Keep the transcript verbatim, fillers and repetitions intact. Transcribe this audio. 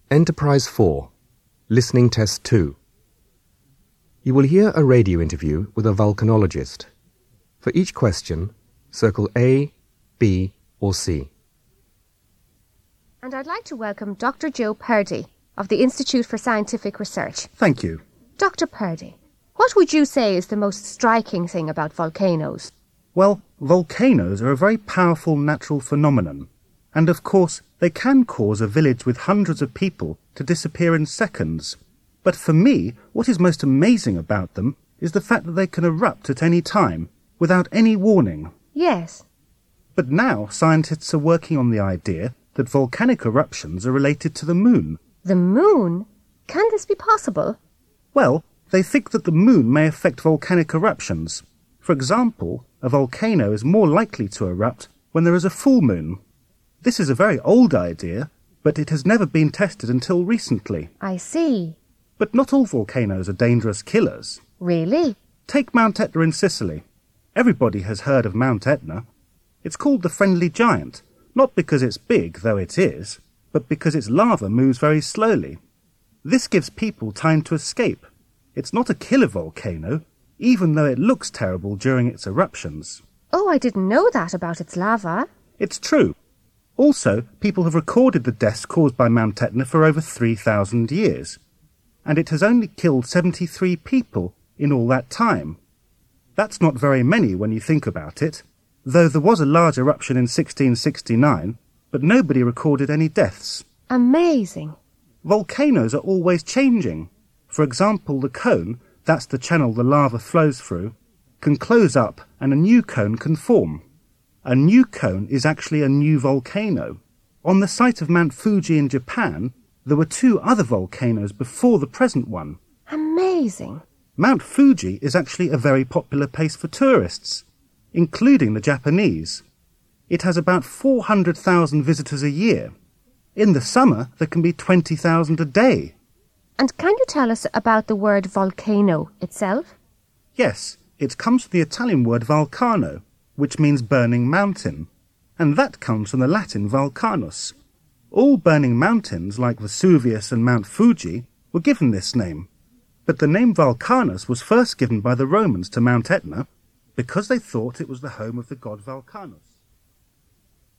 Enterprise four, Listening Test two. You will hear a radio interview with a volcanologist. For each question, circle A, B, or C. And I'd like to welcome Doctor Joe Purdy of the Institute for Scientific Research. Thank you. Doctor Purdy, what would you say is the most striking thing about volcanoes? Well, volcanoes are a very powerful natural phenomenon. And of course, they can cause a village with hundreds of people to disappear in seconds. But for me, what is most amazing about them is the fact that they can erupt at any time, without any warning. Yes. But now scientists are working on the idea that volcanic eruptions are related to the moon. The moon? Can this be possible? Well, they think that the moon may affect volcanic eruptions. For example, a volcano is more likely to erupt when there is a full moon. This is a very old idea, but it has never been tested until recently. I see. But not all volcanoes are dangerous killers. Really? Take Mount Etna in Sicily. Everybody has heard of Mount Etna. It's called the Friendly Giant, not because it's big, though it is, but because its lava moves very slowly. This gives people time to escape. It's not a killer volcano, even though it looks terrible during its eruptions. Oh, I didn't know that about its lava. It's true. Also, people have recorded the deaths caused by Mount Etna for over three thousand years, and it has only killed seventy-three people in all that time. That's not very many when you think about it, though there was a large eruption in sixteen sixty-nine, but nobody recorded any deaths. Amazing. Volcanoes are always changing. For example, the cone, that's the channel the lava flows through, can close up and a new cone can form. A new cone is actually a new volcano. On the site of Mount Fuji in Japan, there were two other volcanoes before the present one. Amazing. Mount Fuji is actually a very popular place for tourists, including the Japanese. It has about four hundred thousand visitors a year. In the summer, there can be twenty thousand a day. And can you tell us about the word volcano itself? Yes, it comes from the Italian word vulcano, which means burning mountain, and that comes from the Latin vulcanus. All burning mountains, like Vesuvius and Mount Fuji, were given this name, but the name Vulcanus was first given by the Romans to Mount Etna because they thought it was the home of the god Vulcanus.